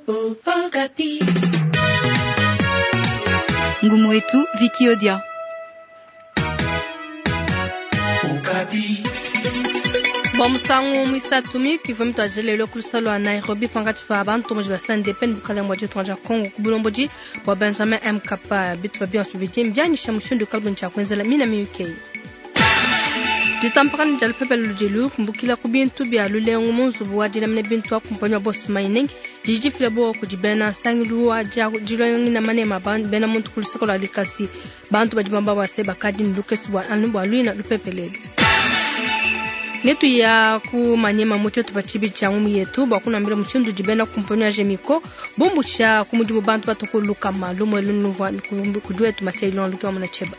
Okapi. Ngumu wetu Viki Odia. Okapi. Bomusangu mwisatumi kivumito ajelelo kulisalo Nairobi pangati fa abantu mo jibasane depend bukale mwaje twanja Kongo kubulomboji wa Benjamin Mkapa bitu babia subijim byani shamushundo kalbun cha kwenzela mina mi UK. Jitampakani jal pepel lujelu kumbukila kubintu bya lulengu munzu buwaji namne bintu akumpanyo boss mining jiji flebo kujibena sangilu wa jiloyangi na manema bena muntu kulisako la likasi bantu bajibamba wase bakadi ndukesi wa anubwa luina lupepelelu. Netu ya ku manyema moto tupachibi changu yetu bakuna mbele mchindu jibena kumponya jemiko bombusha kumujibu bantu batokuluka malumo elunwa kujue tumatia ilon lukiwa mnacheba.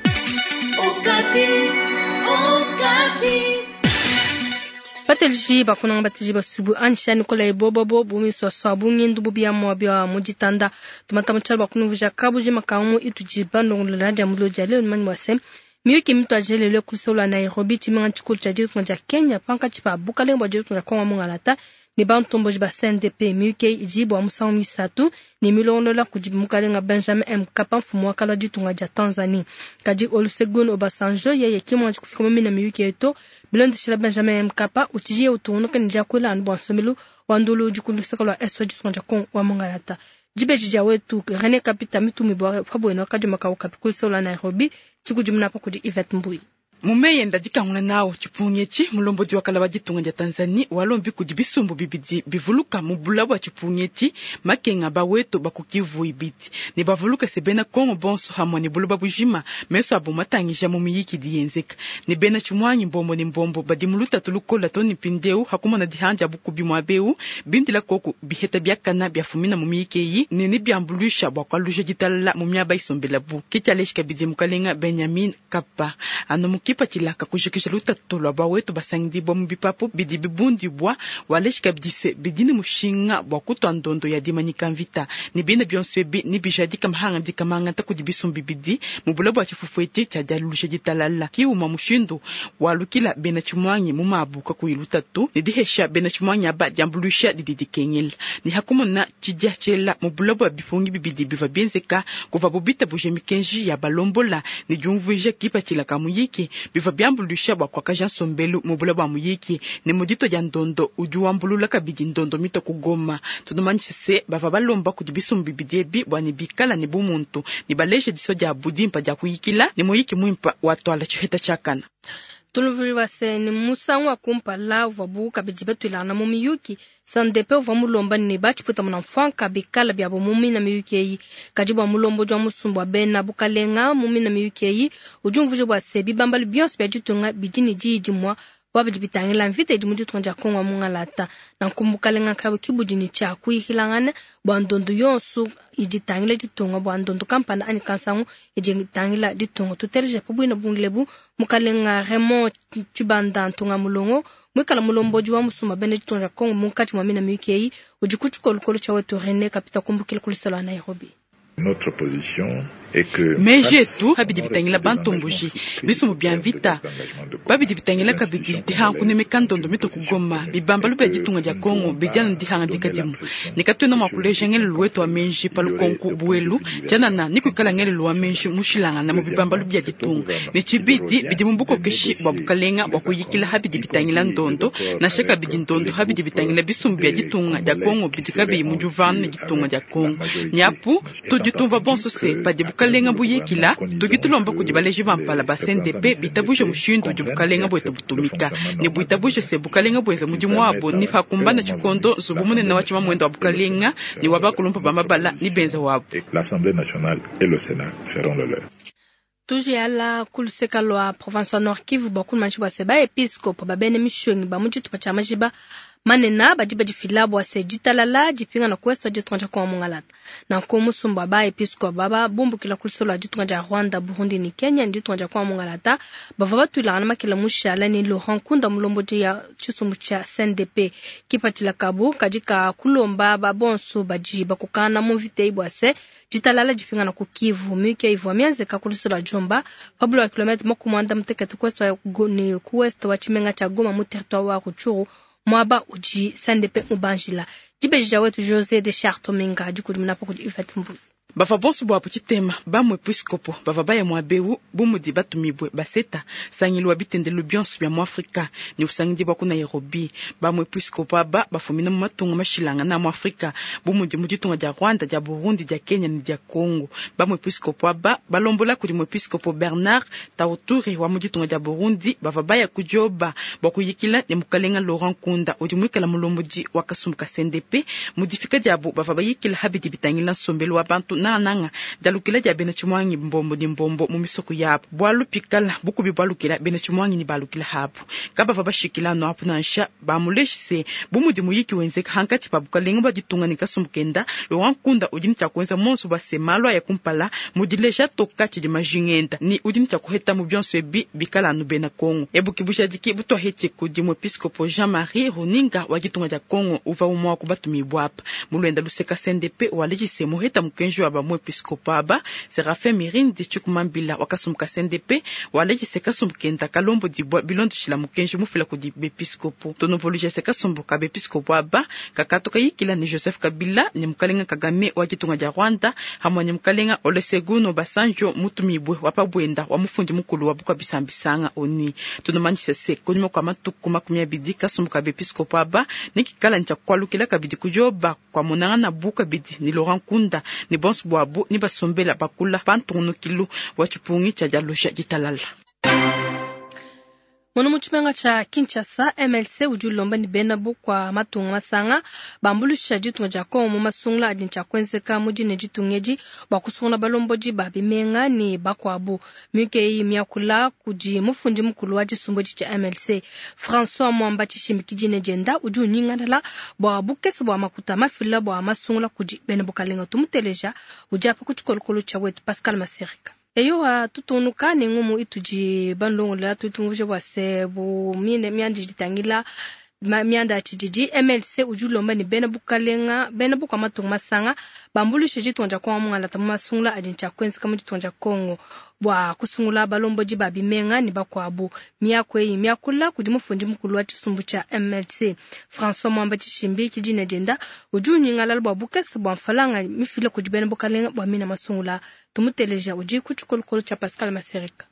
Okapi. Okapi. Patelji bakuna ngabatiji basubu ansha Nicola Ibobo bumi so sabu ngindu bubia mwabia mujitanda tumatamuchal bakunu vuja kabuji makamu itujiba ndongula jamulo jale mani wasem Miyuki mtu ajele leo kulisola Nairobi chimanga chikulu cha jiru tunja Kenya panka chipa bukale mwa jiru tunja Kongo mungalata ni bantu mboji ba CNDP Miyuki ijibu wa musangu misatu ni milondola kujibu mukale nga Benjamin Mkapa mfumu wakala jitu nga ja Tanzania kaji Olusegun Obasanjo yeye kimo kufika mimi na Miyuki eto bilondi shila Benjamin Mkapa uchijie utuunuka nijia anubu ansomelu wandulu jikulu sakala eswa jitu nga Kongo wa mungalata jibe jija wetu Rene Kapita mitu mibwa fabwena kaji makao kapikulisola Nairobi chiku jumna pa kudi Yvette Mbui. Mumeyenda dikanguna nawo chipunyechi mulombozi wakala wajitunga ja Tanzania walombi kudi bisumbu bibidi bivuluka mubulabu wa chipunyechi makenga baweto bakukivu ibiti ni bavuluka sebena Kongo bonso hamoni buluba bujima meso abumatangisha mumiyiki diyenzeka ni bena chumwanyi mbombo ni mbombo badimuluta tulukola toni pindeu hakuma na dihanja bukubi mwabeu bindi la koku biheta byakana byafumina mumiyiki yi ni byambulusha bakwaluje gitala mumyaba isombela bu kitaleshika bidi mukalenga Benjamin Kapa kipa chilaka kujikisha lutatolo bawetu basangidi bombi papo bidi bibundi bwa waleshika bidise bidini mushinga bwa kutwandondo ya dimanyika mvita ni bina byonsebi ni bijadika mahanga dikamanga takudibisumbi bidi mubulabu wa chifufuete cha jalulusha jitalala kiuma mushindo walukila bena chumwanyi mumabuka kuilutatu ni dihesha bena chumwanyi aba jambulusha didikenyel ni hakumona chijachela mubulabu wa bifungi bibidi biva benzeka kuva bubita bujemikenji ya balombola ni jumvuja kipa chilaka muyiki biva byambulusha kwa kaja sombelu mubula ba muyiki ni mudito ya ndondo ujuambulula kabidi ndondo mito kugoma tudumanchise bava balomba kudibisumbi bidebi bwani bikala ni bumuntu ni baleje disoja abudimpa ja kuyikila ni muyiki muimpa watwala chiheta chakana Tuluvuri wase ni musangu wa kumpa la uvabuka bijibetu ilana mumiyuki sandepe uvamulomba ni bachi puta mnamfanka bikala biabo mumi na miyuki eyi kajibu wa mulombo jwa musumbu wa bena bukalenga mumi na miyuki eyi ujumvuje wase bibambali bionsi biajutunga bijini jijimwa wabijibitangila mvita idimuji tunja Kongo mungalata na kumbukalenga kawe kibujini cha kuihilangane bwandondo yonsu ijitangila jitunga bwandondo kampana ani kansangu ijitangila jitunga tuterje pabwina bungilebu mukalenga remo chibanda ntunga mulongo mwikala mulomboji wa musuma bene jitunja Kongo munkati mwamina miyukei ujikuchuko lukolo cha wetu Rene Kapita kumbukila kulisala Nairobi. Notre position est que meje tu habidi bitangila bantombuji bisumu bianvita babidi bitangila kabidi dihanku nemekandondo mito kugoma bibambalu bya jitunga ja Kongo bijana dihanga dikadimu nikatwena makuleje ngele luwetu wa menji palukonku buelu jana na nikukala ngele luwa menji mushilanga na mubibambalu bya jitunga ni chibidi bidimumbuko keshi babukalenga bakuyikila habidi bitangila ndondo na shaka bidi ndondo habidi bitangila bisumu bya jitunga ja Kongo bidikabi mujuvana jitunga ja Kongo nyapu tujitumva bonso se padibukalenga buyekila tugitulomba kudibaleje bampala ba CNDP bitabuje mushindo dibukalenga bwete butumika ni buitabuje se bukalenga bweze mujimwabo ni fakumbana chikondo zubumune na wachima mwendo wabukalenga ni wabakulumpa bamabala ni benza wabo. L'Assemblée nationale et le Sénat feront le leur. Tuje ala kuluseka lwa province Nord Kivu bakulu manchiba seba episcope babene mishongi bamujitu pachamajiba manena bajiba difilabu wase jitalala jifinga na kwesta jitonja kwa mungalata na kumusumba ba episcope baba bumbu kila kulisolo jitonja Rwanda Burundi ni Kenya jitonja kwa mungalata bava batula na makila mushala ni Laurent Kunda mulomboji ya chisumu cha CNDP kipatila kabu kajika kulomba babonso bajiba kukana muvite ibwase jitalala jifinga na kukivu mike hivyo amianze kakulisolo jomba pablo wa kilometre makumanda mtekete kwesta ni kuwesta wa chimenga cha Goma mu territoire wa Ruchuru mwaba uji sandepe ubanjila jibeja wetu José de Chartomenga jikudimina poko Yvette Mbuzi. Bafa bonsu bwa putitema ba mu episkopo bava baya mu abeu bumudi batumibwe baseta sangilwa bitendelo byonsu bya mu Afrika ni usangidi bwa ku Nairobi ba mu episkopo aba bafumina mu matungo mashilanga na mu Afrika bumudi mu ditunga ja Rwanda ja Burundi ja Kenya ni ja Congo ba mu episkopo aba balombola kuli mu episkopo Bernard Tauturi wa mu ditunga ja Burundi bava baya kujoba bakuyikila ne mukalenga Laurent Kunda odi mwikala mulomboji wakasumka CNDP modifika diabo bava bayikila habidi bitangila sombelo wa bantu nanga dalukila ja bena chimwangi mbombo ni mbombo mu misoko yapo bwalu pikala buku bi bwalukila bena chimwangi ni balukila hapo kaba va bashikila no hapo nansha bamuleshise bumudi muyiki wenze hankati pabuka lenga baditunga ni kasumkenda lo wankunda ujini cha kwenza monso basemalwa ya kumpala mudileja tokati di majingenda ni ujini cha kuheta mu byonso ebi bikala no bena Kongo ebukibusha diki buto heti kudi mu episkopo Jean-Marie Runinga wagitunga ja Kongo uva umwa kubatumi bwapa mulwenda luseka CNDP walejise muheta mukenjo aba mu episkopo aba Serafin Mirindi chukumambila wakasumka CNDP walejise kasumkenda kalombo di bilondo shila mukenjo mufila kudi episkopo tonovoluje sekasumbuka episkopo aba kakatoka yikila ni Joseph Kabila ni mukalenga Kagame wagitunga ja Rwanda hamwe ni mukalenga Olusegun Obasanjo mutumibwe wapabwenda wa mufundi mukulu wa buka bisambisanga oni tunomanyise se konimo kwa matuku makumya bidi kasumbuka episkopo aba nikikala ncha kwalukila kabidi kujoba kwa monanga na buka bidi ni Laurent Kunda ni bonsu bwabu ni basombela bakula pantono kilu wachupungi cha jalosha jitalala. Mono muchimenga cha Kinshasa MLC ujulomba ni benabu kwa matunga masanga bambulusha jitunga jako mu masungla adincha kwenzeka mujine jitungeji bakusuna balomboji babimenga ni bakwabu mike yi myakula kuji mufundi mukulu wa jisumboji cha MLC François Mwamba chishimikijine jenda ujunyingandala bwa bukesi bwa makuta mafila bwa masungla kuji benabu kalenga tumuteleja ujapa kuchikolokolo cha wetu Pascal Masirika. Eyo tutunuka ni ngumu ituji bandongo la tutunguje bwase bu mine myandi ditangila myanda chijiji MLC ujulomba ni benabu kalenga benabu kwa matunga masanga bambulushe jitonja kwa mwala tamasungla adincha kwenzi kama jitonja Kongo bwa kusungula balomboji babimenga ni bakwabu myakwe myakula kudimufundi mukulu wa chisumbu cha MLC François Mwamba chishimbi kijine jenda ujunyingala bwa bukesi bwa mfalanga mifile kujibena bukalenga bwa mina masungula tumuteleja uji kuchukolokolo cha Pascal Masirika.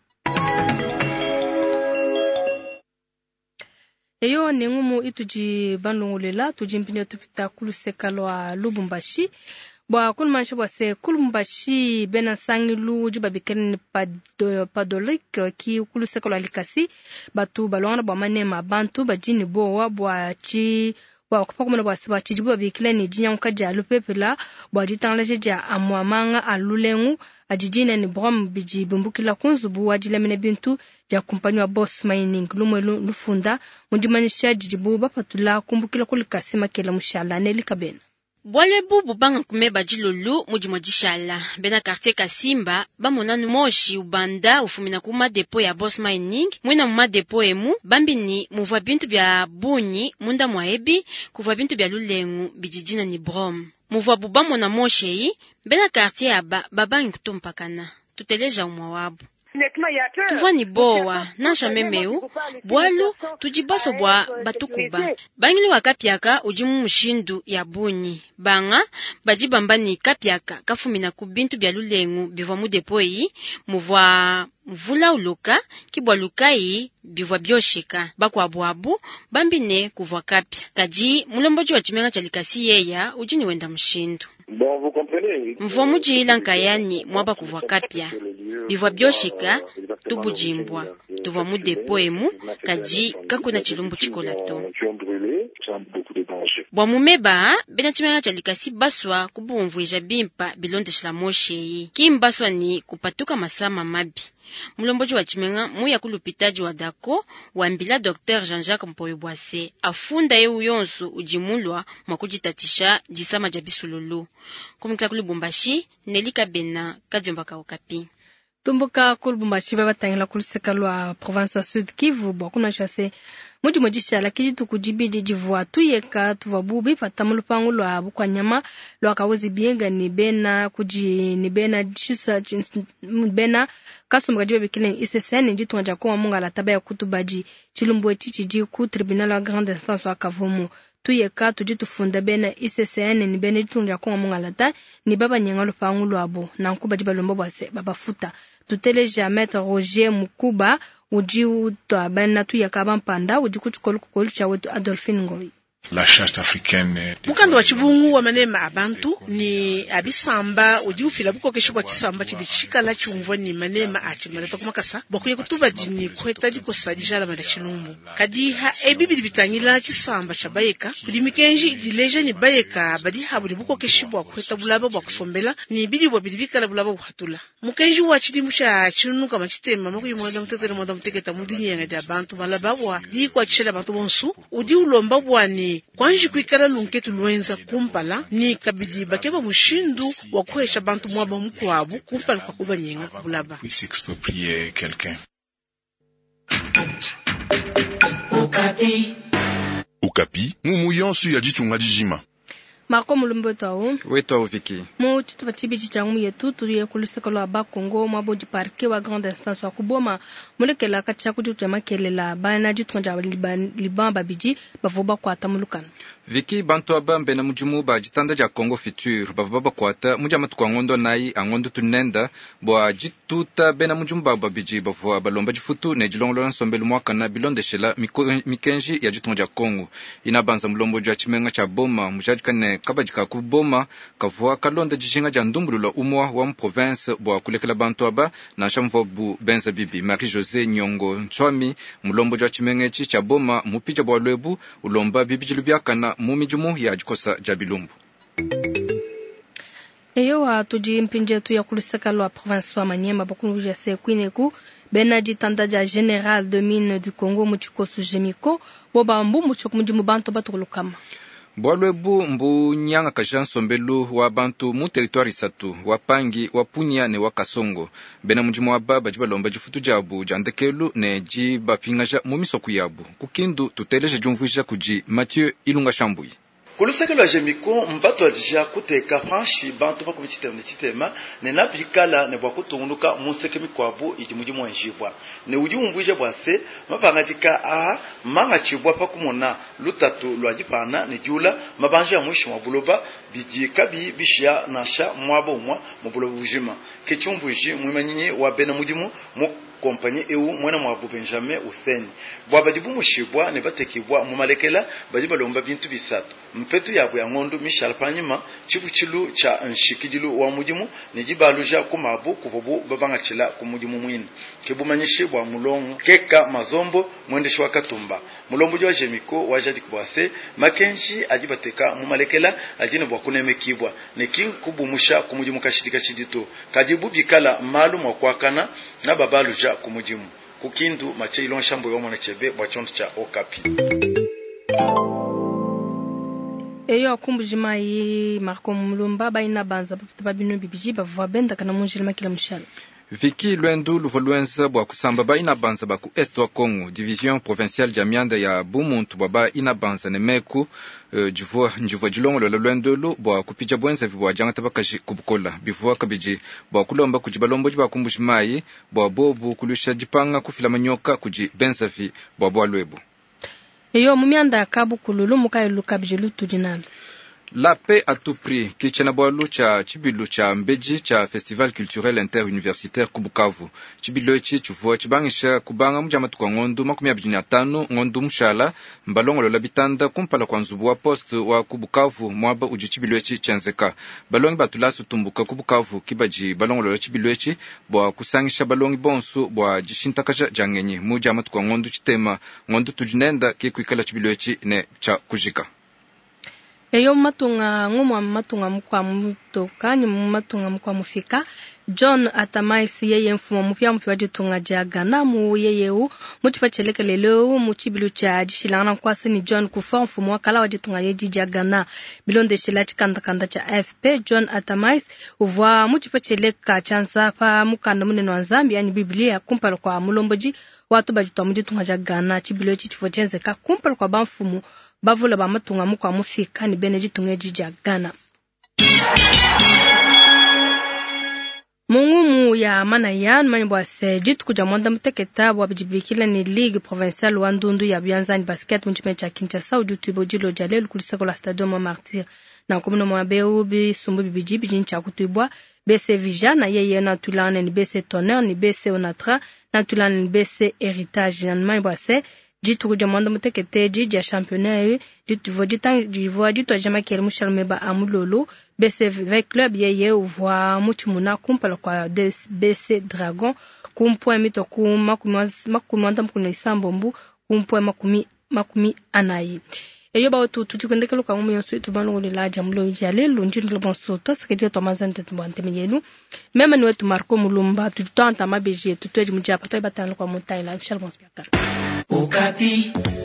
Eyo ni ngumu ituji bandongulela tujimpinyo tupita kulusekalo wa Lubumbashi bwa kulmansho bwase Kulumbashi bena sangilu juba bikene padolik ki kulusekalo alikasi batu balwana bwa manema bantu bajini bowa bwa chi bwa kupakumana bwa siba chijibu bikile ni jinyanka jalu pepela bwa jitangleje ja amwamanga alulengu ajijine ni brom biji bumbukila kunzubu wajilemene bintu ja kumpanywa Boss Mining lumwelu lufunda mundimanisha jijibu bapatula kumbukila kulikasi makela mushala neli kabena Bwale bubu banga kumeba jilolu mujimojishala bena quartier Kasimba bamonanu moshi ubanda ufumina kuma depo ya Boss Mining mwina muma depo emu bambini muvwa bintu bya bunyi munda mwaebi kuvwa bintu bya lulengu bijijina ni brom muvwa buba mona moshi bena quartier aba babangi kutumpakana tuteleja umwa wabu tuva ni bowa na jamemeu bwalu tujibaso bwa batukuba bangili wakapyaka ujimu mushindu ya bunyi banga bajibamba ni kapyaka kafumina kubintu bya lulengu bivwa mudepoi muvwa mvula uloka kibwa lukai bivwa byosheka bakwa bwabu bambine kuvwa kapya kaji mulomboji wa chimenga chalikasi yeya ujini wenda mshindu mvwa muji ilankayani mwaba kuvwa kapya bivwa byosheka tubujimbwa tuva mudepoemu kaji kakuna chilumbu chikolato bwa mumeba bena chimenga chalikasi baswa kubumvuija bimpa bilonde shila mosheyi kimbaswa ni kupatuka masama mabi mulomboji wa chimenga muya kulupitaji wa dako wambila Dr. Jean-Jacques Mpoyobwase afunda yewu yonsu ujimulwa mwakujitatisha jisama jabisululu kumikla kulubumbashi Nelika Bena Kajomba Okapi. Tumbuka kulubumbashi batangila kuliseka lwa province wa Sud Kivu bokuna chase muji mojisha la kiji tukujibidi jivwa tuyeka tuvabubi fatamulupangu lwa bukwanyama lwa kawezi bienga ni bena kuji ni bena jisa bena kasumga jibe bikile ICCN njitu nganja kwa munga la taba ya kutubaji chilumbu chichi ku tribunal wa grande instance wa Kavumu tuyeka tujitu funda bena ICCN ni bena jitu nganja kwa munga la ta ni baba nyenga lupangu lwa abo na nkuba jiba lombo bwase baba futa tuteleja maître Roger Mukuba uji utwa bana tuyeka bampanda uji kuchukolu kukolu cha wetu Adolphine Ngoi. La charte africaine mukando wa chibungu wa manema abantu ni abisamba uji ufila buko keshibwa kisamba chidishika la chumvo ni manema achimaleta kumakasa bakuye kutuba jini kweta diko sadijala mala chinumbu kadiha ebibili bitangila kisamba chabayeka kulimikenji dileja ni bayeka badiha buli buko keshibwa kweta bulaba bwa kusombela ni bidi bwa bilibika la bulaba buhatula mukenji wa chidimu cha chinunuka machitema makuye mwanda mtetele mwanda mteketa mudinyi ngadi abantu balaba bwa di kwa chela bantu bonsu udi ulomba bwa ni kwanji kuikala lunketu luenza kumpala ni kabidi bakeba mushindu wa kuhesha bantu mwaba mkwabu kumpala kwa kuba nyenga kubulaba puisse exproprier quelqu'un. Okapi mumu yonsu ya jitunga dijima Marco Mulumbo tao weto Viki mo tutu batibi changu yetu tuye kuliseka lwa ba Kongo mabo di parquet wa grande instance wa kuboma mulekela kacha kutu makelela bana jitunja liban babiji bavoba kwata mulukana Viki bantu abambe na mujumu ba jitanda ja Congo Futur bavoba kwata mujama tukwangondo nai angondo tunenda bwa jituta bena mujumu babiji bavoba balomba jifutu ne jilongolo nsombelu mwaka na bilonde shela mikenji ya jitunja Congo inabanza mulombo jwa chimenga cha boma mujadikane kabajika kuboma kavua kalonda jijinga ja ndumbululo umwa wa province bwa kulekela bantu aba na shamvobu benza bibi Marie José Nyongo Nchwami mulombo jwa chimengechi cha boma mupija bwa lwebu ulomba bibi jilubyakana mumijumu ya jikosa ja bilumbu eyo wa tuji mpinje tu ya kuliseka lwa province wa Manyema bakunu ja se kwineku Benadi Tandaja General de Mine du Congo muchikosu jemiko boba mbu muchok mujimu bantu batulukama Bwalwebu mbu nyanga kajan sombelu wa bantu mu territoire isatu wapangi wapunya ne wakasongo bena mujimu wa baba jibalomba jifutu jabu jandekelu ne jiba pingaja mu misoku yabu kukindu tuteleje jumvuja kuji Mathieu Ilunga Shambuyi kulusaka lwa jemiko mbato ajija kuteka franchi bantu bako bititema ne napikala ne bwa kutungunuka museke mikwabu iji mujimu wanjibwa ne uji umvuje bwase mapangatika manga chibwa pakumona lutatu lwa jipana ne jula mabanja ya mwisho wa buloba bijika bishia nasha mwabo mwa mubuloba bujima kechumbuji mwimanyinyi wa bena mujimu kompanye eu mwana mwabu Benjamin Useni bwaba dibu mushibwa ne batekibwa mu malekela bajiba lomba bintu bisatu mpetu yabo ya ngondo Michel Panyima chibuchilu cha nshikidilu wa mujimu ne jibaluja kumabu kuvubu babanga chila ku mujimu mwini kibumanyishe bwa mulongo keka mazombo mwendeshi wa Katumba mulombo jwa jemiko wajadi kubwase makenshi ajibateka mu malekela ajine bwa kunemekibwa ne kinkubumusha ku mujimu kashitika chidito kajibu bikala malum wa kwakana na babaluja kumujimu kukindu mache ilon shambo yomo na chebe bwa chonto cha Okapi eyo akumbujima yi Marco Mulumba baina banza babinu bibiji bavwa benda kana munjilima kila mshala Viki Lwendu luvoluenza bwa kusamba ba inabanza ba ku est wa Congo division provinciale jamianda ya Bumuntu baba inabanza ne meku njivwa jilongo la Lwendu lu bwa kupija bwenza vibwa jangata bakaji kubukola bivwa kabiji bwa kulomba kujibalombo jiba kumbushimai bwa bobu kulusha jipanga kufila manyoka kuji bensafi bwa lwebu eyo mumianda kabu kululu mukailu kabjilu tujinalo La paix à tout prix kichana bwalu cha chibilu cha mbeji cha festival culturel interuniversitaire kubukavu chibilu echi chuvua chibangisha kubanga mujama tukwa ngondu 25 ngondu mshala mbalongo lola bitanda kumpala kwa nzubu wa post wa kubukavu mwaba uji chibilu echi chanzeka balongi batulasu tumbuka kubukavu kibaji balongo lola chibilu echi bwa kusangisha balongi bonsu bwa jishintakaja jangenyi mujama tukwa ngondu chitema ngondu tujinenda kikuikala chibilu echi ne cha kujika eyo matunga ngumwa matunga mukwa mutoka ni matunga mukwa mufika John Atamais yeye mfumo mpya mpya jitunga ja Ghana mu yeye u mutipacheleka lelo muchibilu cha jishilana kwa sini John kufa mfumo kala wajitunga yeji ja Ghana bilonde shila chikanda cha AFP. John Atamais uvwa mutipacheleka chansa pa mukanda munene wa Zambia yani Biblia kumpala kwa mulomboji watu bajitwa mujitunga ja Ghana chibilu chitifochenze ka kumpala kwa bamfumo bavula bamatunga mukwa mufika ni bene jitunga yeji ja Ghana. Mungumu ya manayan manibwa se jitu kuja mwanda mteketa wabijibikila ni Ligue Provinciale Wandundu ya Bianzani Basket mchime cha Kinshasa ujutuibo jilo jale lukulisa kwa la Stadium Martyr na kumino mwabeu bisumbu bibijibi jincha kutuibwa BC Vija na yeye na tulane ni BC Tonnerre ni BC Onatra na tulane ni BC Héritage na manibwa se jitu kuja mwanda mtekete jiji ya championnat jitu vojitan jitu ajama kere mushalmeba amulolo BC V Club yeye uvwa muchimuna kumpala kwa BC Dragon kumpwe mito makumanda mkuna isambombu kumpwe makumi anayi. Eyo ba tujikwendeke luka ngumu yonsu itubanu la jamulo yale lunjini lebonso to sekedia to manzante tubante miyenu meme nwetu Marco Mulumba tutanta mabeje tutweji mujapa to ibatana kwa mutai la shalbons biakar. Okapi.